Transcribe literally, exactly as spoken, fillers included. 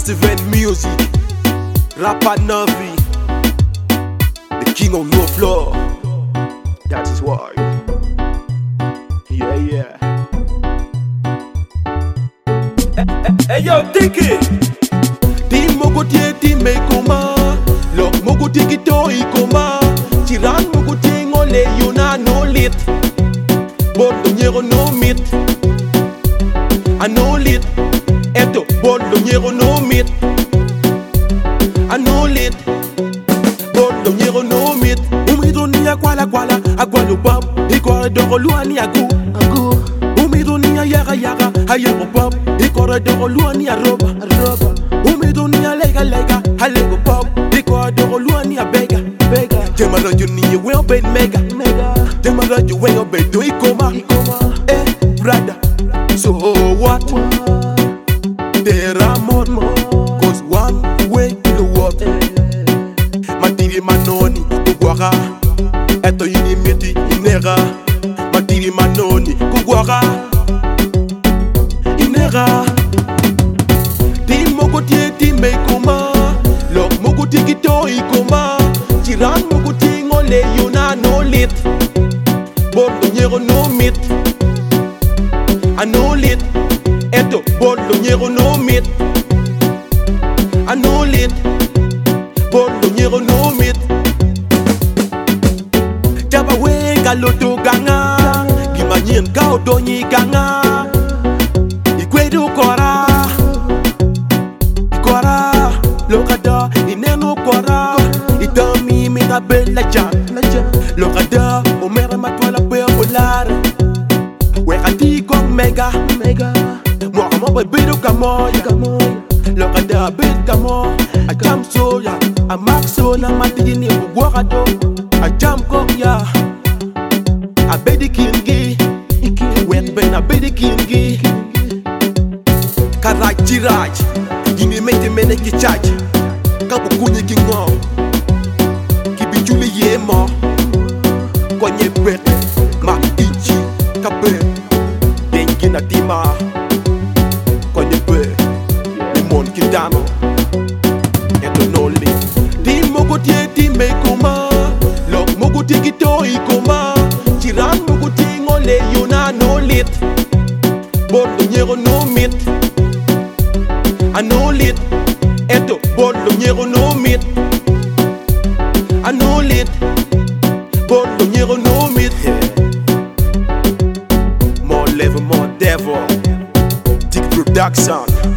Seven music, Rapa Navi, the king of low floor. That is why. Yeah, yeah. Hey yo, Tiki. Ti mogo tie ti me koma, lok mogo tiki to i koma. Tiran mogo tie ngole yuna no lit, bodo nyero no mit, a no lit. Eto bodo nyero no mit, a no lit, bodo nyero no mit. Umido ni a kwala kwala, a kwalo pop, i kwara doro luani a gu, a gu. Umido ni a yaga yaga, a yago pop, i kwara doro luani a roba, a roba. Umido ni a lega lega, a lego pop, i kwara doro luani a bega, bega. Tema rajo ni a well bait mega, mega. Tema rajo when your bait do i koma, i koma. Eh, brother, so what? There are more, more. Cause one way to the world. Matiri manoni, kugwara. Eto yini miti inera. Matiri manoni, kugwara. Inera. Ti mogo tie ti me koma. Lok mogo tiki to i koma. Tiran mogo ti ngole yuna no lit. Bodo nyero no mit. A no lit. Eto bodo nyero no mit, a no lit, bodo nyero no mit. Jaba wenga loto ganga, gimanyen kao donyi ganga. Ikwedu kora, ikora, lokada ineno kora. Itami mina bella chan, lokada omera matwala pe polar. Wekati kong mega, mega. Moi à mon bébé de Kamoy, le radar bête Kamoy, à Jam Soya, à Maxo, na Matini, au Guarado, à Jam Koya, à Bedi Kingi, Wet Ben à Bedi Kingi, Karai Chiraj, Yini Mete Mene Kichaj, Kapukuni Kingo, Kibi Julie Yemo, Konye Bet, Ma Ichi, Kape, Dengina Tima. Kitano, eto no lit. Ti mogo tie ti me koma, lok mogo tiki to i koma. Tiran mogo ti ngole yuna no lit, bodo nyero no mit, a no lit. Eto bodo nyero no mit, a no lit, bodo nyero no mit. More level, more devil, Dick Production.